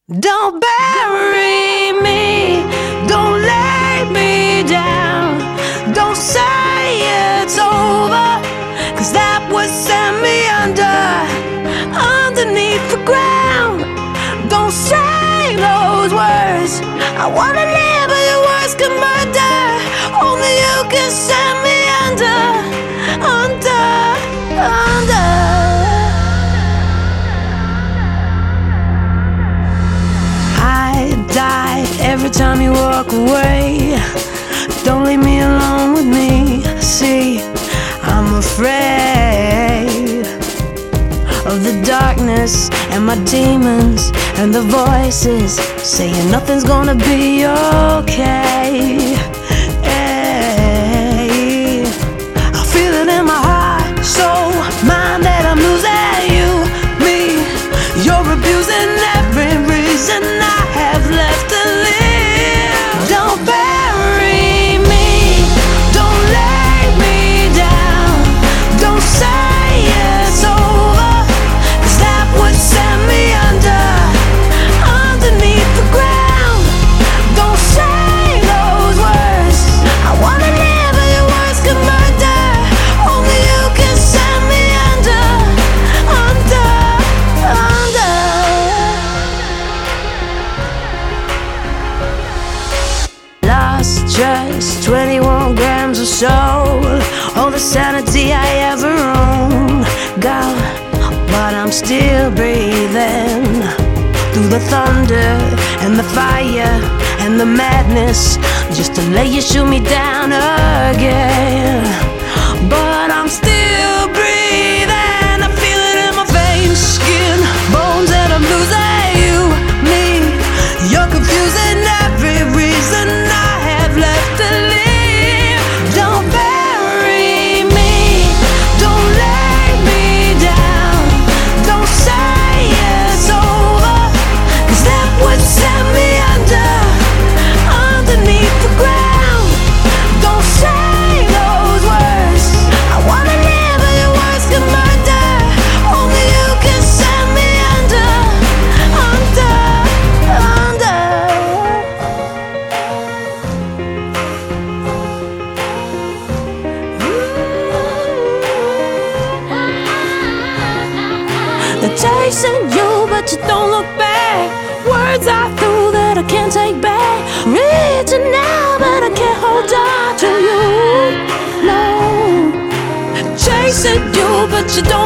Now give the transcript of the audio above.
Don't bury me, don't lay me down, don't say it's over, 'cause that would send me underneath the ground. Don't say those words, I wanna live but your words can murder. Only you can send me under. Every time you walk away, don't leave me alone with me. See, I'm afraid of the darkness and my demons and the voices saying nothing's gonna be okay. Hey, I feel it in my heart, soul, mind that I'm losing you, me. You're abusing every reason I have left to live. Don't bury me, don't lay me down, don't say it's over, 'cause that would send me underneath the ground. Don't say those words, I wanna live but your words can murder. Only you can send me under. Lost just 21 grams of soul, all the sanity I ever owned. God, but I'm still breathing through the thunder and the fire and the madness, just to let you shoot me down again. But I'm still breathing, I feel it in my veins, skin, bones, and I'm losing you, me. You're confusing every reason I have left to live. Don't bury me, don't lay me down, don't say it's over, 'cause that would send me underneath the ground. Don't say those words, I wanna live but your words can murder. Only you can send me under. They're chasing you, but you don't look back. Words I threw that I can't take back. Reaching now, but I can't hold on to you. No, chasing you, but you don't